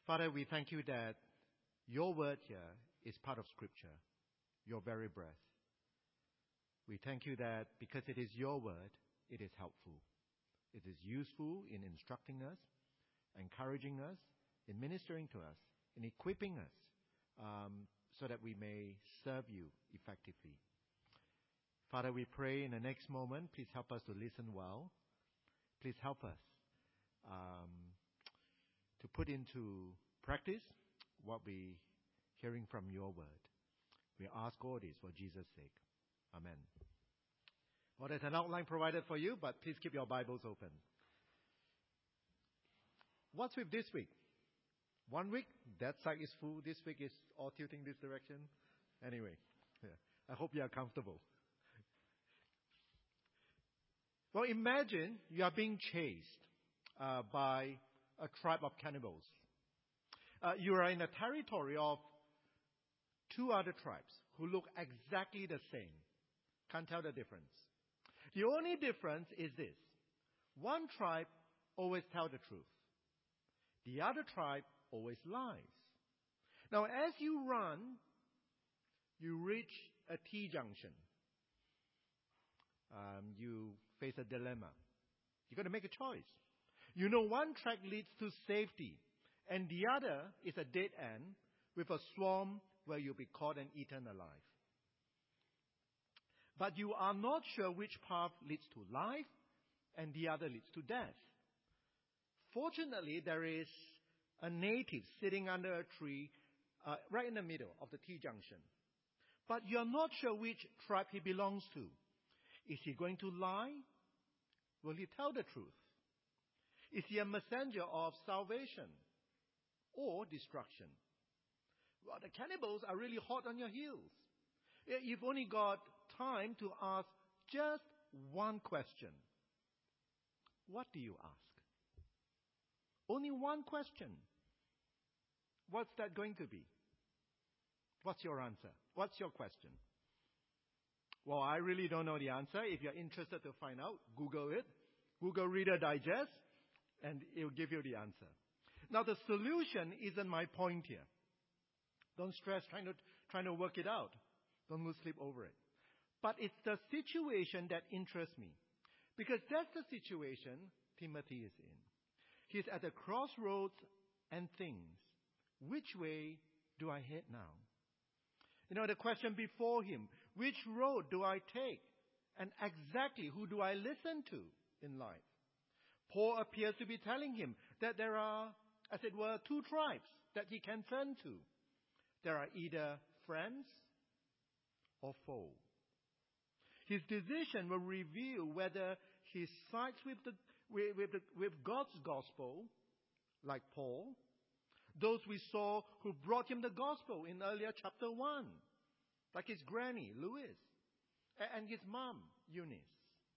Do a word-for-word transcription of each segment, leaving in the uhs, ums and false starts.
Father, we thank you that your word here is part of Scripture, your very breath. We thank you that because it is your word, it is helpful. It is useful in instructing us, encouraging us, in ministering to us, in equipping us, um, so that we may serve you effectively. Father, we pray in the next moment, please help us to listen well. Please help us um, to put into practice what we're hearing from your word. We ask all this for Jesus' sake. Amen. Well, there's an outline provided for you, but please keep your Bibles open. What's with this week? One week, that side is full. This week is all tilting this direction. Anyway, yeah, I hope you are comfortable. Well, imagine you are being chased uh, by a tribe of cannibals. Uh, you are in a territory of two other tribes who look exactly the same. Can't tell the difference. The only difference is this. One tribe always tells the truth. The other tribe always lies. Now, as you run, you reach a T-junction. Um, you face a dilemma. You've got to make a choice. You know one track leads to safety, and the other is a dead end with a swarm where you'll be caught and eaten alive. But you are not sure which path leads to life and the other leads to death. Fortunately, there is a native sitting under a tree uh, right in the middle of the T-junction. But you're not sure which tribe he belongs to. Is he going to lie? Will he tell the truth? Is he a messenger of salvation or destruction? Well, the cannibals are really hot on your heels. You've only got time to ask just one question. What do you ask? Only one question. What's that going to be? What's your answer? What's your question? Well, I really don't know the answer. If you're interested to find out, Google it. Google Reader Digest, and it will give you the answer. Now, the solution isn't my point here. Don't stress trying to, trying to work it out. Don't lose sleep over it. But it's the situation that interests me. Because that's the situation Timothy is in. He's at the crossroads and thinks, which way do I head now? You know, the question before him, which road do I take? And exactly who do I listen to in life? Paul appears to be telling him that there are, as it were, two tribes that he can turn to. There are either friends or foe. His decision will reveal whether he sides with, the, with, with, the, with God's gospel, like Paul, those we saw who brought him the gospel in earlier chapter one, like his granny, Louis, and his mom, Eunice,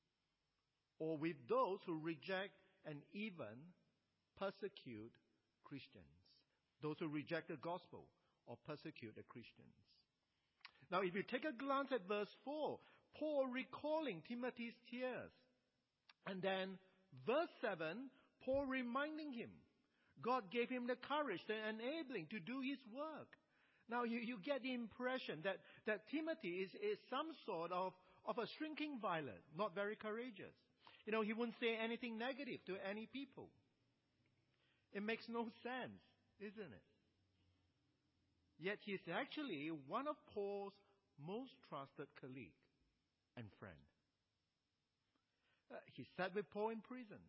or with those who reject and even persecute Christians, those who reject the gospel or persecute the Christians. Now, if you take a glance at verse four, Paul recalling Timothy's tears. And then verse seven, Paul reminding him, God gave him the courage, the enabling to do his work. Now, you, you get the impression that, that Timothy is, is some sort of, of a shrinking violet, not very courageous. You know, he wouldn't say anything negative to any people. It makes no sense, isn't it? Yet he is actually one of Paul's most trusted colleague and friend. Uh, he sat with Paul in prison.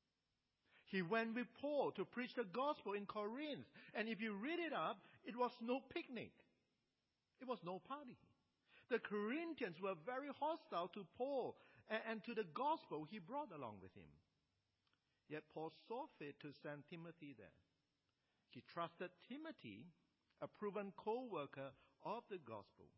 He went with Paul to preach the gospel in Corinth. And if you read it up, it was no picnic. It was no party. The Corinthians were very hostile to Paul and, and to the gospel he brought along with him. Yet Paul saw fit to send Timothy there. He trusted Timothy, a proven co-worker of the gospel,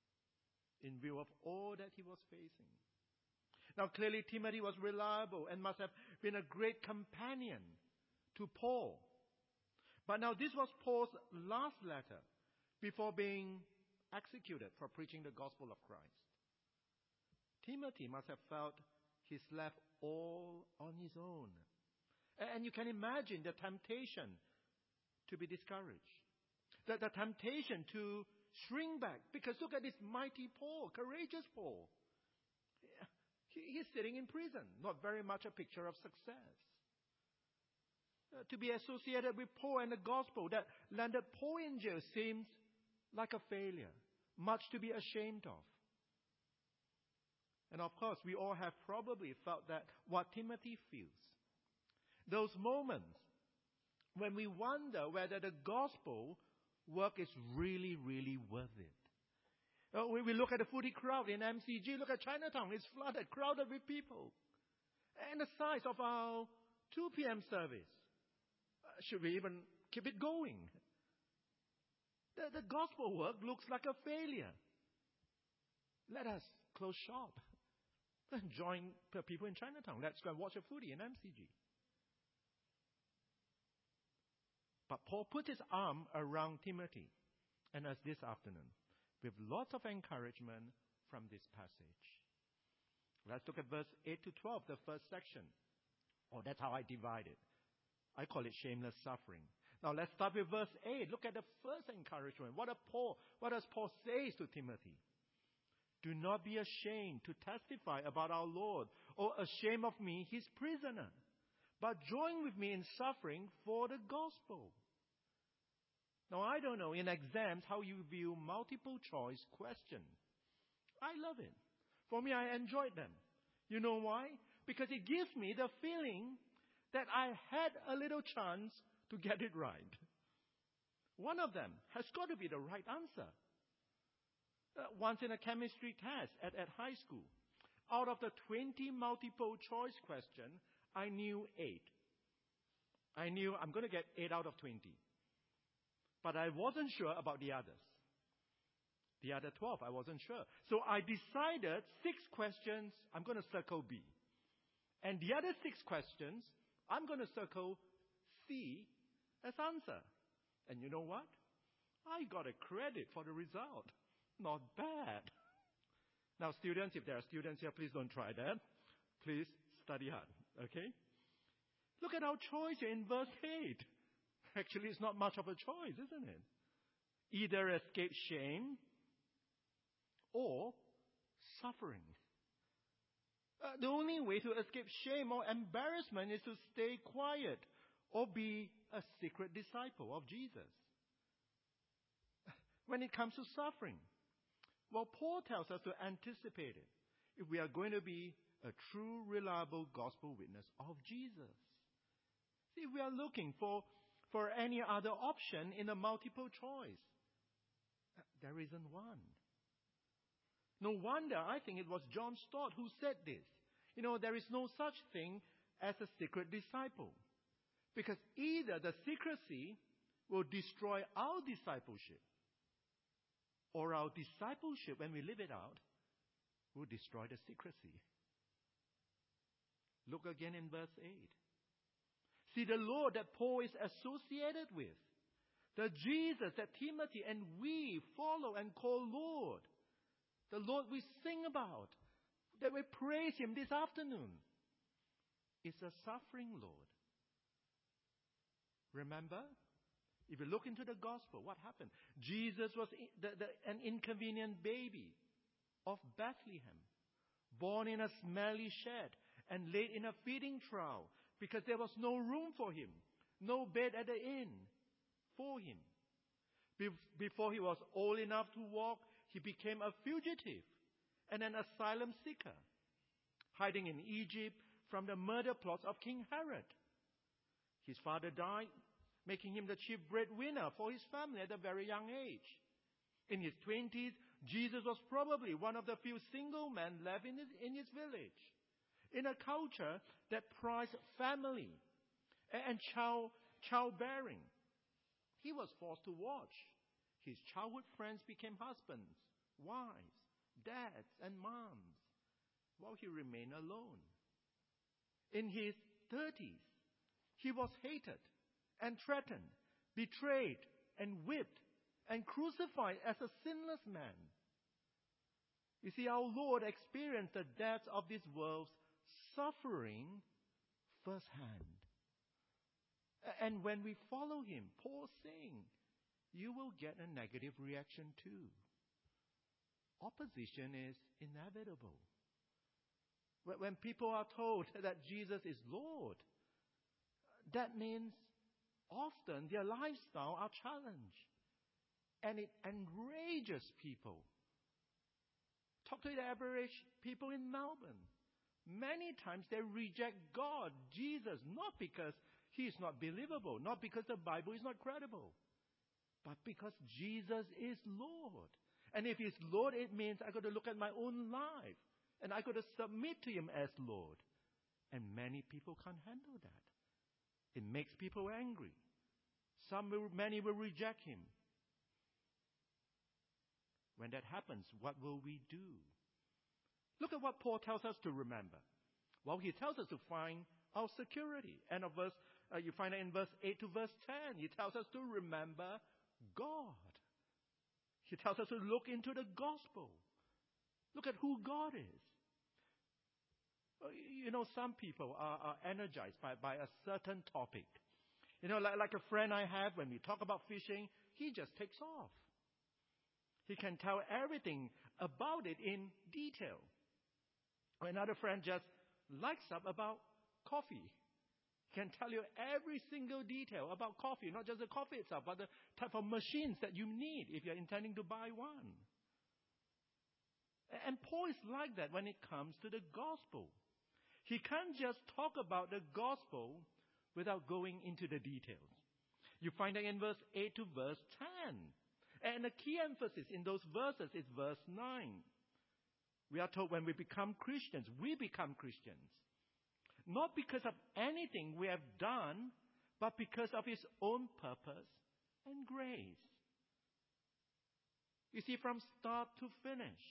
in view of all that he was facing. Now, clearly, Timothy was reliable and must have been a great companion to Paul. But now, this was Paul's last letter before being executed for preaching the gospel of Christ. Timothy must have felt he's left all on his own. And you can imagine the temptation to be discouraged. The, the temptation to shrink back. Because look at this mighty Paul, courageous Paul. He, he's sitting in prison. Not very much a picture of success. Uh, to be associated with Paul and the gospel that landed Paul in jail seems like a failure. Much to be ashamed of. And of course, we all have probably felt that what Timothy feels. Those moments when we wonder whether the gospel work is really, really worth it. Uh, when we look at the footy crowd in M C G, look at Chinatown, it's flooded, crowded with people. And the size of our two p.m. service. Uh, should we even keep it going? The, the gospel work looks like a failure. Let us close shop. Join the people in Chinatown. Let's go and watch a footy in M C G. But Paul put his arm around Timothy and us this afternoon with lots of encouragement from this passage. Let's look at verse eight to twelve, the first section. Oh, that's how I divide it. I call it shameless suffering. Now let's start with verse eight. Look at the first encouragement. What, Paul, what does Paul say to Timothy? Do not be ashamed to testify about our Lord, or ashamed of me, his prisoner, but join with me in suffering for the gospel. Now, I don't know in exams how you view multiple choice questions. I love it. For me, I enjoyed them. You know why? Because it gives me the feeling that I had a little chance to get it right. One of them has got to be the right answer. Uh, once in a chemistry test at, at high school, out of the twenty multiple choice questions, I knew eight. I knew I'm going to get eight out of twenty. But I wasn't sure about the others. The other twelve, I wasn't sure. So I decided six questions, I'm going to circle B. And the other six questions, I'm going to circle C as answer. And you know what? I got a credit for the result. Not bad. Now, students, if there are students here, please don't try that. Please study hard, okay? Look at our choice in verse eight. Actually, it's not much of a choice, isn't it? Either escape shame or suffering. Uh, the only way to escape shame or embarrassment is to stay quiet or be a secret disciple of Jesus. When it comes to suffering, well, Paul tells us to anticipate it if we are going to be a true, reliable gospel witness of Jesus. See, we are looking for, for any other option in a multiple choice. There isn't one. No wonder, I think it was John Stott who said this. You know, there is no such thing as a secret disciple. Because either the secrecy will destroy our discipleship, or our discipleship, when we live it out, will destroy the secrecy. Look again in verse eight. See, the Lord that Paul is associated with, the Jesus that Timothy and we follow and call Lord, the Lord we sing about, that we praise him this afternoon, is a suffering Lord. Remember? If you look into the gospel, what happened? Jesus was the, the, an inconvenient baby of Bethlehem, born in a smelly shed and laid in a feeding trough because there was no room for him, no bed at the inn for him. Be- before he was old enough to walk, he became a fugitive and an asylum seeker, hiding in Egypt from the murder plots of King Herod. His father died, making him the chief breadwinner for his family at a very young age. In his twenties, Jesus was probably one of the few single men left in his, in his village, in a culture that prized family and child, childbearing. He was forced to watch. His childhood friends became husbands, wives, dads, and moms, while he remained alone. In his thirties, he was hated and threatened, betrayed and whipped and crucified as a sinless man. You see, our Lord experienced the depths of this world's suffering firsthand. And when we follow him, Paul's saying, you will get a negative reaction too. Opposition is inevitable. When people are told that Jesus is Lord, that means often their lifestyle are challenged. And it enrages people. Talk to the average people in Melbourne. Many times they reject God, Jesus, not because he is not believable, not because the Bible is not credible, but because Jesus is Lord. And if he's Lord, it means I got to look at my own life. And I got to submit to him as Lord. And many people can't handle that. It makes people angry. Some will, many will reject him. When that happens, what will we do? Look at what Paul tells us to remember. Well, he tells us to find our security. And of verse, uh, you find it in verse eight to verse ten. He tells us to remember God. He tells us to look into the gospel. Look at who God is. You know, some people are, are energized by, by a certain topic. You know, like, like a friend I have, when we talk about fishing, he just takes off. He can tell everything about it in detail. Another friend just likes up about coffee. He can tell you every single detail about coffee, not just the coffee itself, but the type of machines that you need if you're intending to buy one. And Paul is like that when it comes to the gospel. He can't just talk about the gospel without going into the details. You find that in verse eight to verse ten. And the key emphasis in those verses is verse nine. We are told when we become Christians, we become Christians. Not because of anything we have done, but because of his own purpose and grace. You see, from start to finish,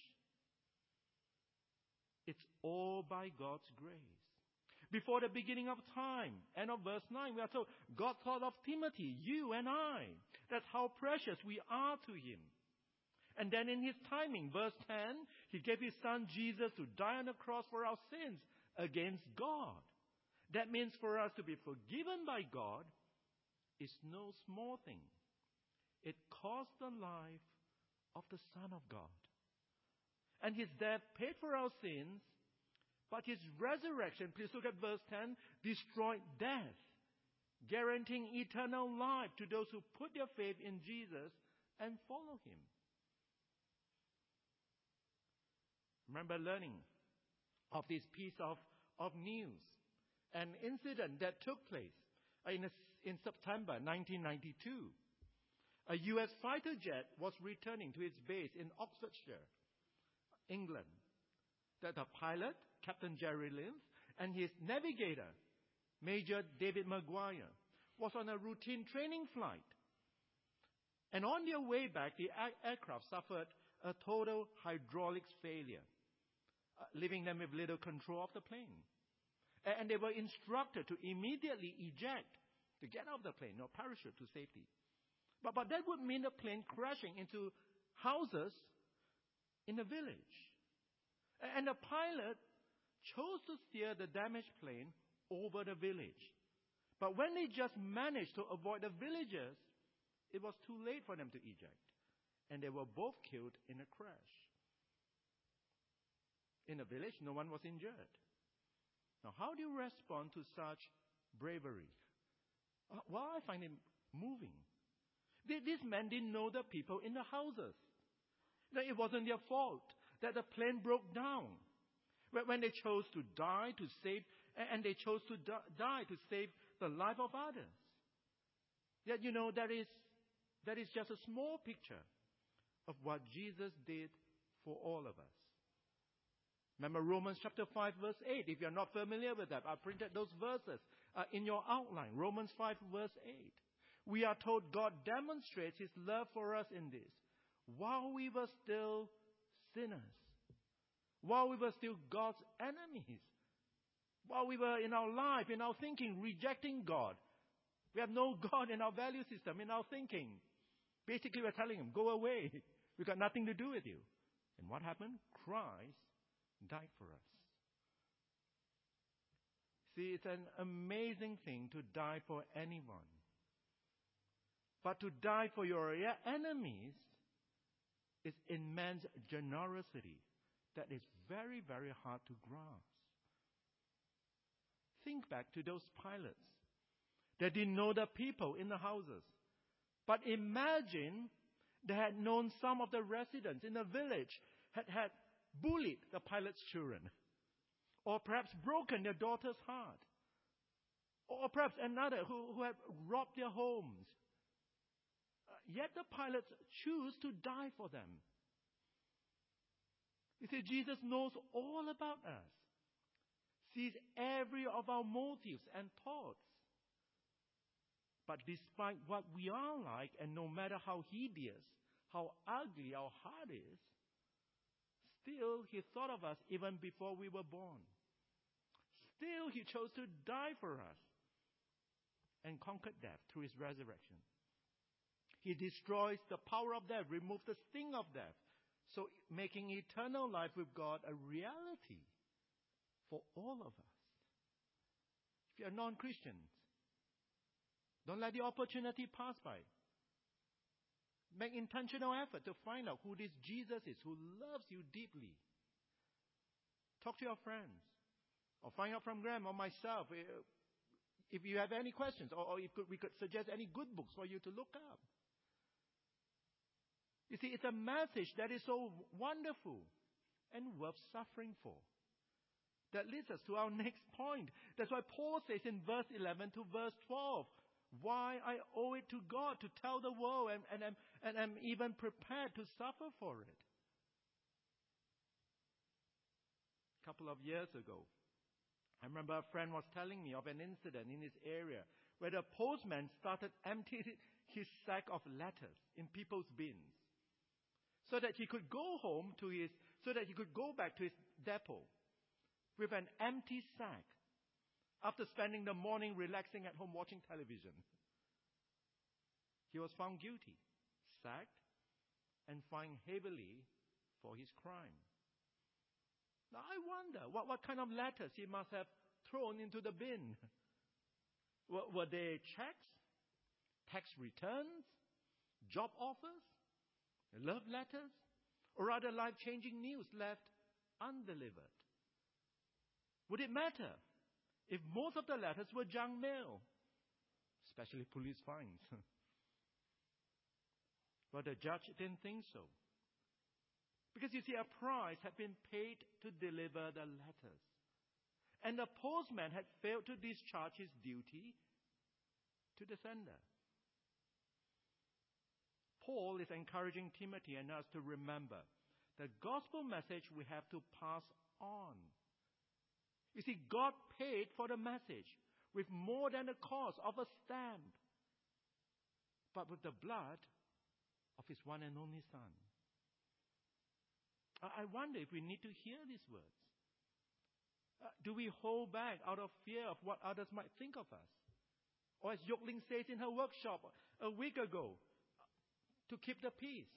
it's all by God's grace. Before the beginning of time, end of verse nine, we are told, God thought of Timothy, you and I. That's how precious we are to him. And then in his timing, verse ten, he gave his son Jesus to die on the cross for our sins against God. That means for us to be forgiven by God is no small thing. It cost the life of the Son of God. And his death paid for our sins, but his resurrection, please look at verse ten, destroyed death, guaranteeing eternal life to those who put their faith in Jesus and follow him. Remember learning of this piece of, of news, an incident that took place in, a, in September nineteen ninety-two. A U S fighter jet was returning to its base in Oxfordshire, England. That the pilot, Captain Jerry Lynch, and his navigator, Major David Maguire, was on a routine training flight. And on their way back, the aircraft suffered a total hydraulics failure, uh, leaving them with little control of the plane. And they were instructed to immediately eject, to get out of the plane, no parachute to safety. But, but that would mean the plane crashing into houses in the village. And the pilot chose to steer the damaged plane over the village. But when they just managed to avoid the villagers, it was too late for them to eject. And they were both killed in a crash. In the village, no one was injured. Now, how do you respond to such bravery? Uh, well, I find it moving. They, these men didn't know the people in the houses. Now, it wasn't their fault that the plane broke down. When they chose to die to save, and they chose to die to save the life of others. Yet, you know, that is, that is just a small picture of what Jesus did for all of us. Remember Romans chapter five verse eight. If you're not familiar with that, I printed those verses uh, in your outline. Romans five verse eight. We are told God demonstrates his love for us in this. While we were still sinners, while we were still God's enemies, while we were in our life, in our thinking, rejecting God. We have no God in our value system, in our thinking. Basically, we're telling him, go away. We've got nothing to do with you. And what happened? Christ died for us. See, it's an amazing thing to die for anyone. But to die for your enemies is immense generosity that is very, very hard to grasp. Think back to those pilots. They didn't know the people in the houses. But imagine they had known some of the residents in the village had, had bullied the pilot's children. Or perhaps broken their daughter's heart. Or perhaps another who, who had robbed their homes. Uh, yet the pilots choose to die for them. You see, Jesus knows all about us. Sees every of our motives and thoughts. But despite what we are like, and no matter how hideous, how ugly our heart is, still He thought of us even before we were born. Still He chose to die for us and conquered death through His resurrection. He destroys the power of death, removes the sting of death, so making eternal life with God a reality for all of us. If you are non-Christians, don't let the opportunity pass by. Make intentional effort to find out who this Jesus is, who loves you deeply. Talk to your friends, or find out from Graham or myself if you have any questions, or, or if we could suggest any good books for you to look up. You see, it's a message that is so wonderful and worth suffering for. That leads us to our next point. That's why Paul says in verse eleven to verse twelve, why I owe it to God to tell the world, and, and, and I'm even prepared to suffer for it. A couple of years ago, I remember a friend was telling me of an incident in his area where the postman started emptying his sack of letters in people's bins so that he could go home to his, so that he could go back to his depot with an empty sack after spending the morning relaxing at home watching television. He was found guilty, sacked, and fined heavily for his crime. Now I wonder what, what kind of letters he must have thrown into the bin. Were, were they checks, tax returns, job offers, love letters, or rather life-changing news left undelivered? Would it matter if most of the letters were junk mail, especially police fines? But the judge didn't think so. Because you see, a price had been paid to deliver the letters. And the postman had failed to discharge his duty to the sender. Paul is encouraging Timothy and us to remember the gospel message we have to pass on. You see, God paid for the message with more than the cost of a stamp, but with the blood of His one and only Son. I wonder if we need to hear these words. Uh, do we hold back out of fear of what others might think of us? Or as Yokling says in her workshop a week ago, to keep the peace?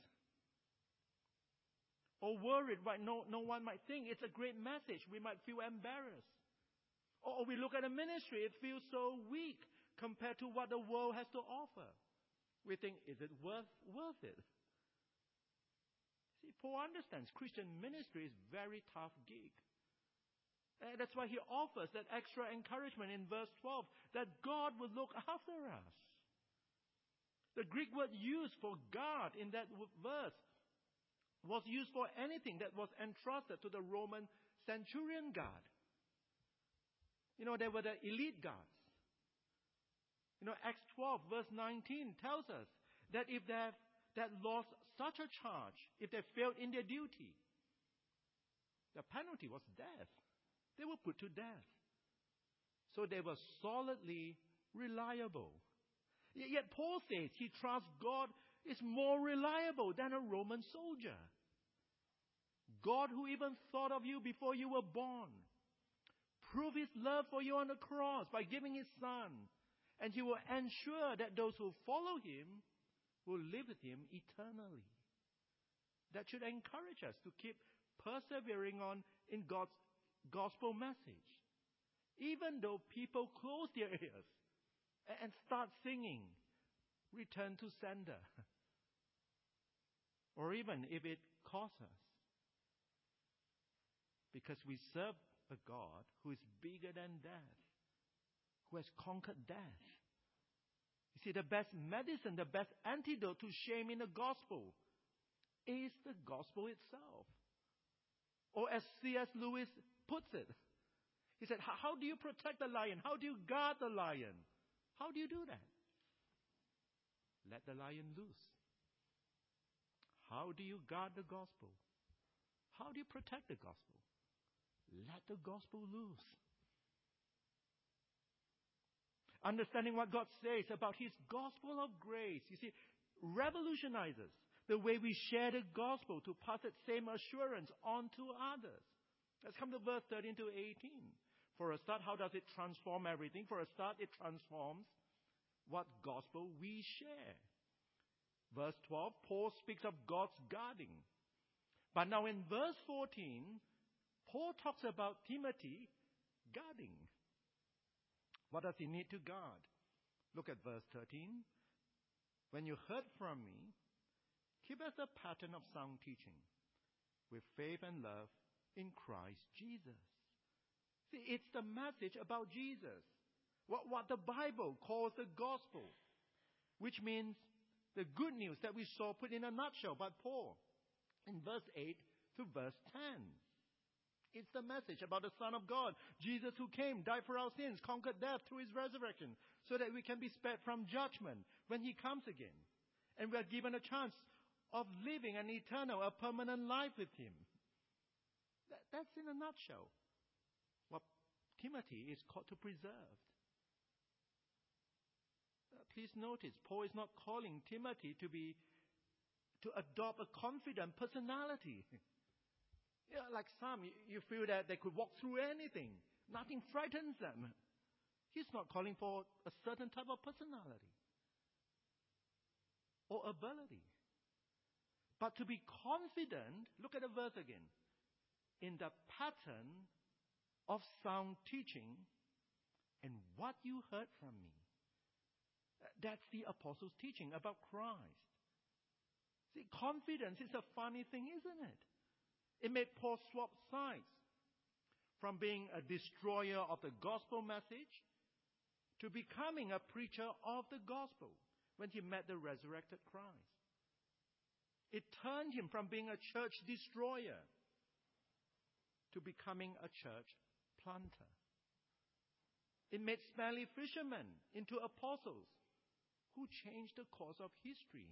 Or worried what no, no one might think it's a great message, we might feel embarrassed. Or we look at a ministry, it feels so weak compared to what the world has to offer. We think, is it worth, worth it? See, Paul understands Christian ministry is very tough gig. And that's why he offers that extra encouragement in verse twelve, that God will look after us. The Greek word used for God in that verse was used for anything that was entrusted to the Roman centurion guard. You know, they were the elite guards. You know, Acts twelve verse nineteen tells us that if they have that lost such a charge, if they failed in their duty, the penalty was death. They were put to death. So they were solidly reliable. Yet Paul says he trusts God is more reliable than a Roman soldier. God, who even thought of you before you were born, proved His love for you on the cross by giving His Son. And He will ensure that those who follow Him will live with Him eternally. That should encourage us to keep persevering on in God's gospel message. even though people close their ears and start singing, return to sender. Or even if it costs us. Because we serve a God who is bigger than death, who has conquered death. You see, the best medicine, the best antidote to shame in the gospel is the gospel itself. Or as C S Lewis puts it, he said, how do you protect the lion? How do you guard the lion? How do you do that? Let the lion loose. How do you guard the gospel? How do you protect the gospel? Let the gospel loose. Understanding what God says about His gospel of grace, you see, revolutionizes the way we share the gospel to pass that same assurance on to others. Let's come to verse thirteen to eighteen. For a start, how does it transform everything? For a start, it transforms what gospel we share. Verse twelve, Paul speaks of God's guarding. But now in verse fourteen, Paul talks about Timothy guarding. What does he need to guard? Look at verse thirteen. When you heard from me, keep as a pattern of sound teaching, with faith and love in Christ Jesus. See, it's the message about Jesus. What, what the Bible calls the gospel, which means the good news that we saw put in a nutshell by Paul in verse eight to verse ten. It's the message about the Son of God, Jesus who came, died for our sins, conquered death through His resurrection, so that we can be spared from judgment when He comes again. And we are given a chance of living an eternal, a permanent life with Him. That, that's in a nutshell what Timothy is called to preserve. Uh, please notice, Paul is not calling Timothy to be, to adopt a confident personality. Yeah, like some, you, you feel that they could walk through anything. Nothing frightens them. He's not calling for a certain type of personality or ability. But to be confident, look at the verse again, in the pattern of sound teaching and what you heard from me. That's the apostles' teaching about Christ. See, confidence is a funny thing, isn't it? It made Paul swap sides from being a destroyer of the gospel message to becoming a preacher of the gospel when he met the resurrected Christ. It turned him from being a church destroyer to becoming a church planter. It made smelly fishermen into apostles who changed the course of history.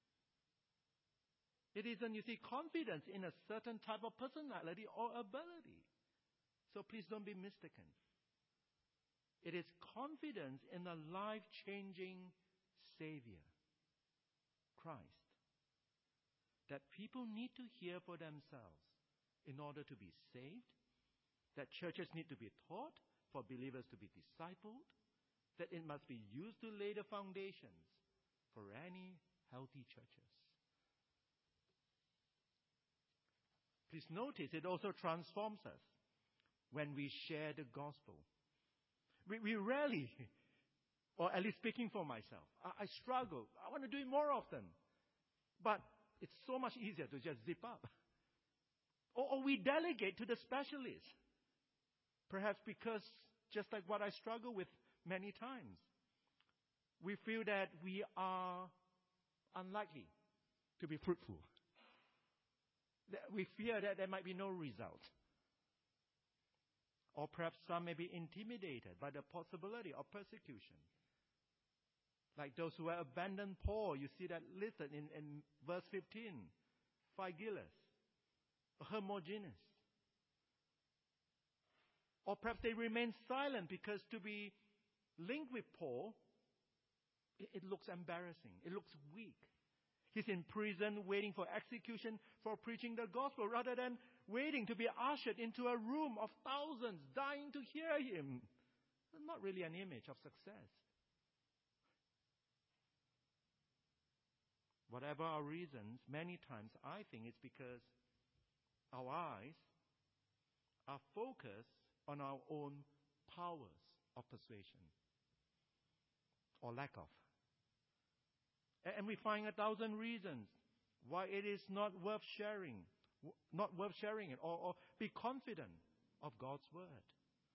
It isn't, you see, confidence in a certain type of personality or ability. So please don't be mistaken. It is confidence in a life-changing Savior, Christ, that people need to hear for themselves in order to be saved, that churches need to be taught for believers to be discipled, that it must be used to lay the foundations for any healthy churches. Please notice it also transforms us when we share the gospel. We, we rarely, or at least speaking for myself, I, I struggle. I want to do it more often. But it's so much easier to just zip up. Or, or we delegate to the specialists. Perhaps because, just like what I struggle with many times, we feel that we are unlikely to be fruitful. We fear that there might be no result. Or perhaps some may be intimidated by the possibility of persecution. Like those who have abandoned Paul, you see that listed in, in verse fifteen. Phygellus, Hermogenes. Or perhaps they remain silent because to be linked with Paul, it, it looks embarrassing. It looks weak. He's in prison waiting for execution for preaching the gospel rather than waiting to be ushered into a room of thousands dying to hear him. That's not really an image of success. Whatever our reasons, many times I think it's because our eyes are focused on our own powers of persuasion, or lack of. And we find a thousand reasons why it is not worth sharing, not worth sharing it, or, or be confident of God's word.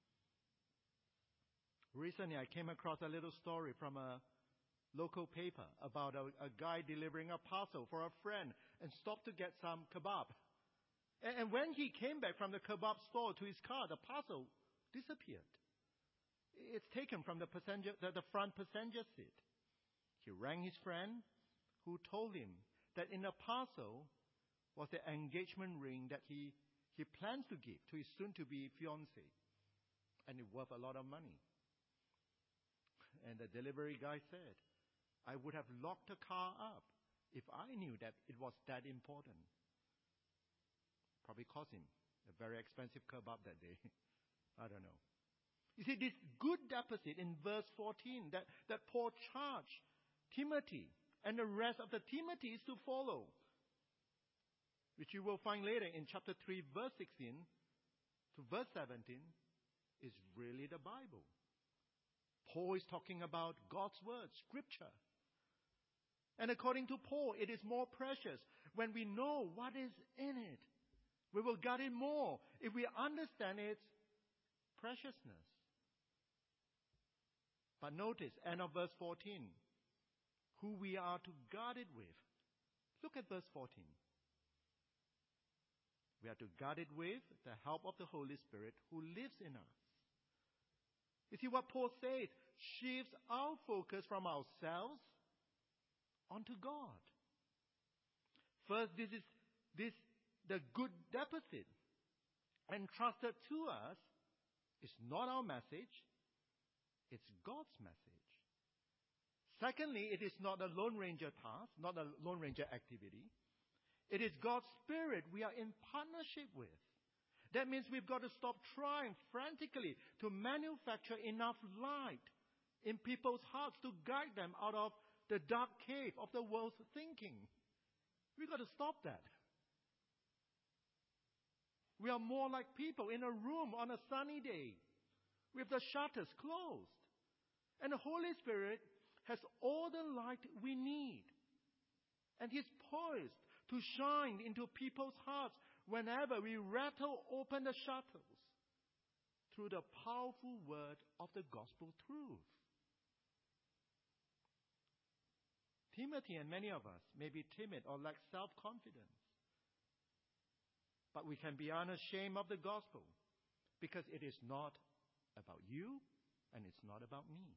Recently, I came across a little story from a local paper about a, a guy delivering a parcel for a friend and stopped to get some kebab. And, and when he came back from the kebab store to his car, the parcel disappeared. It's taken from the, passenger, the, the front passenger seat. He rang his friend, who told him that in the parcel was the engagement ring that he, he plans to give to his soon-to-be fiancée, and it worth a lot of money. And the delivery guy said, I would have locked the car up if I knew that it was that important. Probably cost him a very expensive kebab that day. I don't know. You see, this good deposit in verse fourteen that, that Paul charged Timothy and the rest of the Timothy's to follow, which you will find later in chapter three, verse sixteen to verse seventeen, is really the Bible. Paul is talking about God's word, Scripture. And according to Paul, it is more precious when we know what is in it. We will guard it more if we understand its preciousness. But notice, end of verse fourteen, who we are to guard it with. Look at verse fourteen. We are to guard it with the help of the Holy Spirit who lives in us. You see what Paul says shifts our focus from ourselves onto God. First, this is this the good deposit entrusted to us is not our message, it's God's message. Secondly, it is not a Lone Ranger task, not a Lone Ranger activity. It is God's Spirit we are in partnership with. That means we've got to stop trying frantically to manufacture enough light in people's hearts to guide them out of the dark cave of the world's thinking. We've got to stop that. We are more like people in a room on a sunny day with the shutters closed. And the Holy Spirit has all the light we need. And He's poised to shine into people's hearts whenever we rattle open the shutters through the powerful word of the gospel truth. Timothy and many of us may be timid or lack self-confidence. But we can be unashamed of the gospel because it is not about you and it's not about me.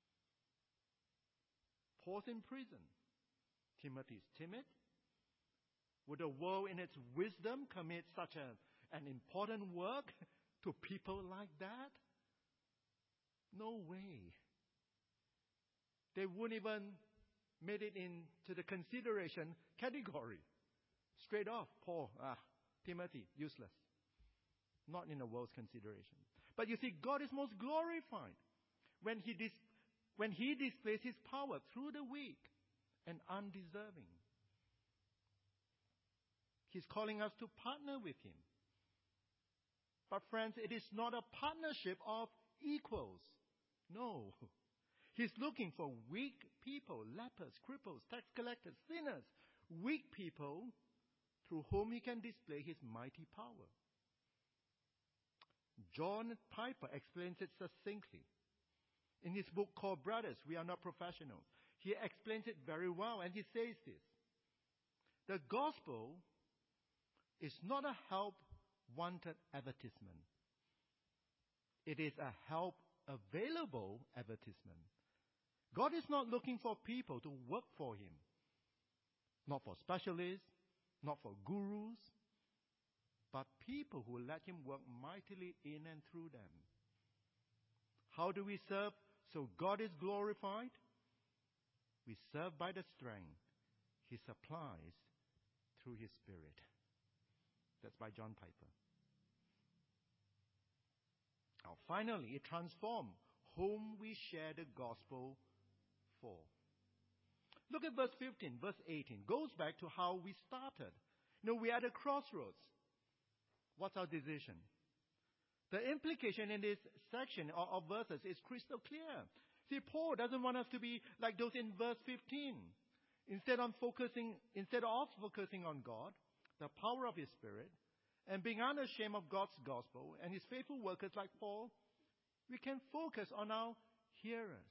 Paul's in prison. Timothy is timid. Would the world in its wisdom commit such a, an important work to people like that? No way. They wouldn't even made it into the consideration category. Straight off, Paul, ah, Timothy, useless. Not in the world's consideration. But you see, God is most glorified when He dis- when He displays His power through the weak and undeserving. He's calling us to partner with Him. But friends, it is not a partnership of equals. No. He's looking for weak people, lepers, cripples, tax collectors, sinners, weak people through whom He can display His mighty power. John Piper explains it succinctly. In his book called Brothers, We Are Not Professionals, he explains it very well, and he says this: the gospel is not a help-wanted advertisement. It is a help-available advertisement. God is not looking for people to work for Him. Not for specialists, not for gurus, but people who let Him work mightily in and through them. How do we serve so God is glorified? We serve by the strength He supplies through His Spirit. That's by John Piper. Now, finally, it transforms whom we share the gospel for. Look at verse fifteen, verse eighteen. Goes back to how we started. You know, we're at a crossroads. What's our decision? The implication in this section of, of verses is crystal clear. See, Paul doesn't want us to be like those in verse fifteen. Instead of focusing, instead of focusing on God, the power of His Spirit, and being unashamed of God's gospel and His faithful workers like Paul, we can focus on our hearers.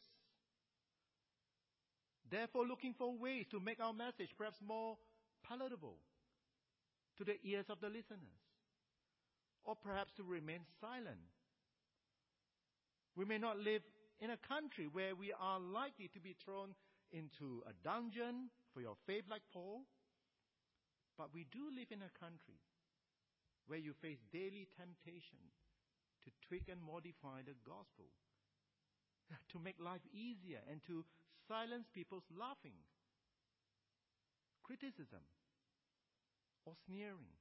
Therefore, looking for ways to make our message perhaps more palatable to the ears of the listeners, or perhaps to remain silent. We may not live in a country where we are likely to be thrown into a dungeon for your faith like Paul, but we do live in a country where you face daily temptation to tweak and modify the gospel, to make life easier and to silence people's laughing, criticism, or sneering.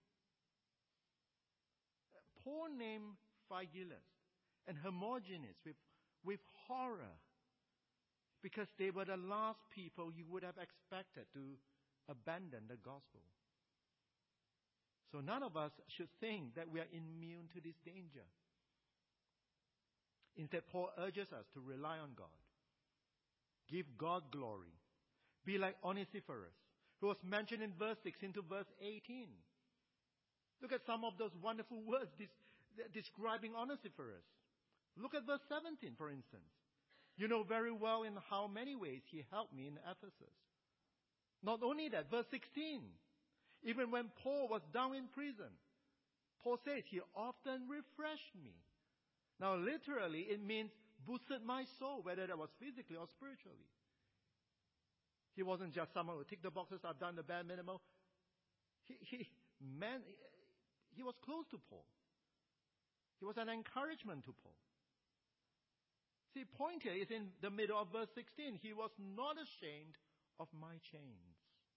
Paul named Phygelus and Hermogenes with, with horror because they were the last people you would have expected to abandon the gospel. So none of us should think that we are immune to this danger. Instead, Paul urges us to rely on God. Give God glory. Be like Onesiphorus, who was mentioned in verse sixteen to verse eighteen. Look at some of those wonderful words describing Onesiphorus. Look at verse seventeen, for instance. You know very well in how many ways he helped me in Ephesus. Not only that, verse sixteen. Even when Paul was down in prison, Paul says he often refreshed me. Now, literally, it means boosted my soul, whether that was physically or spiritually. He wasn't just someone who ticked the boxes, I've done the bare minimum. He, he, man, he was close to Paul. He was an encouragement to Paul. See, point here is in the middle of verse sixteen. He was not ashamed of my chains.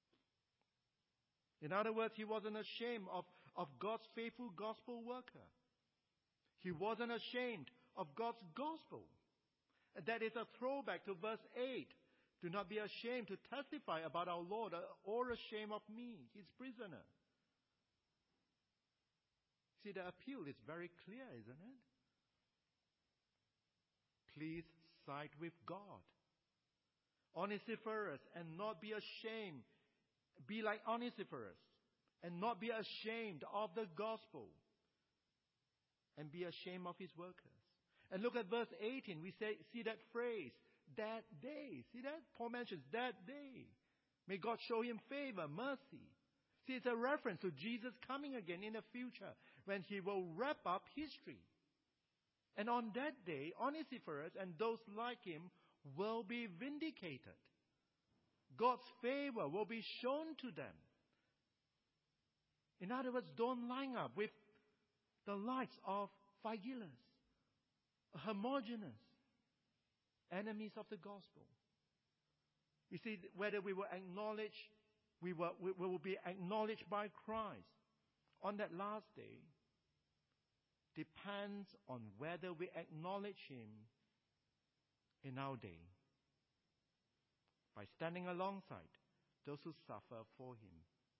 In other words, he wasn't ashamed of, of God's faithful gospel worker. He wasn't ashamed of God's gospel. That is a throwback to verse eight. Do not be ashamed to testify about our Lord or ashamed of me, his prisoner. See, the appeal is very clear, isn't it? Please side with God. Onesiphorus, and not be ashamed. Be like Onesiphorus, and not be ashamed of the gospel, and be ashamed of his workers. And look at verse eighteen. We say, see that phrase, that day. See that? Paul mentions that day. May God show him favor, mercy. See, it's a reference to Jesus coming again in the future when he will wrap up history. And on that day, Onesiphorus and those like him will be vindicated. God's favor will be shown to them. In other words, don't line up with the likes of Phygelus, Hermogenes, enemies of the gospel. You see, whether we will acknowledge, we will, we will be acknowledged by Christ on that last day depends on whether we acknowledge him in our day by standing alongside those who suffer for him.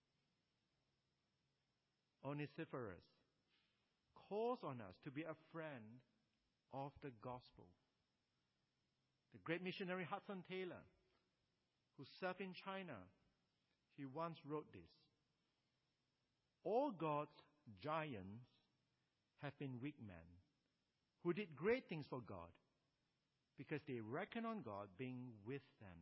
Onesiphorus calls on us to be a friend of the gospel. The great missionary Hudson Taylor, who served in China, he once wrote this: all God's giants have been weak men who did great things for God because they reckon on God being with them.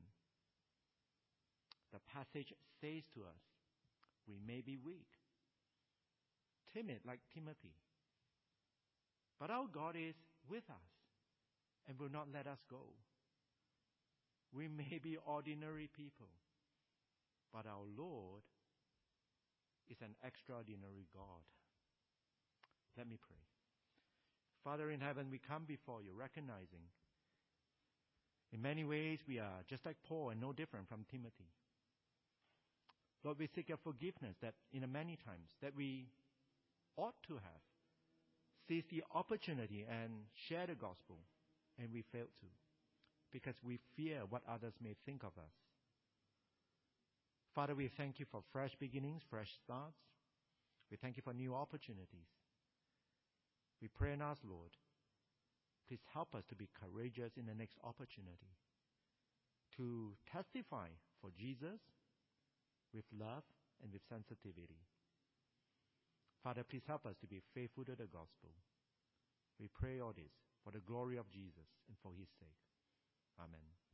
The passage says to us, we may be weak, timid like Timothy, but our God is with us and will not let us go. We may be ordinary people, but our Lord is an extraordinary God. Let me pray. Father in heaven, we come before you recognizing in many ways we are just like Paul and no different from Timothy. Lord, we seek your forgiveness that in many times that we ought to have seized the opportunity and share the gospel, and we failed to because we fear what others may think of us. Father, we thank you for fresh beginnings, fresh starts. We thank you for new opportunities. We pray and ask, Lord, please help us to be courageous in the next opportunity to testify for Jesus with love and with sensitivity. Father, please help us to be faithful to the gospel. We pray all this for the glory of Jesus and for his sake. Amen.